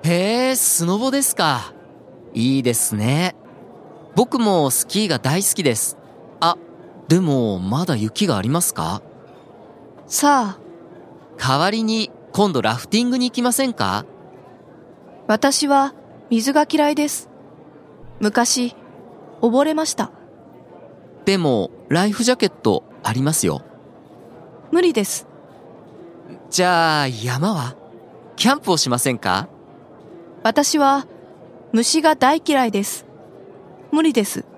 へえ、スノボですか。いいですね。僕もスキーが大好きです。あ、でもまだ雪がありますか？ さあ、 代わりに今度ラフティングに行きませんか？ 私は水が嫌いです。昔、溺れました。 でもライフジャケットありますよ。 無理です。 じゃあ山は？キャンプをしませんか？ 私は虫が大嫌いです。無理です。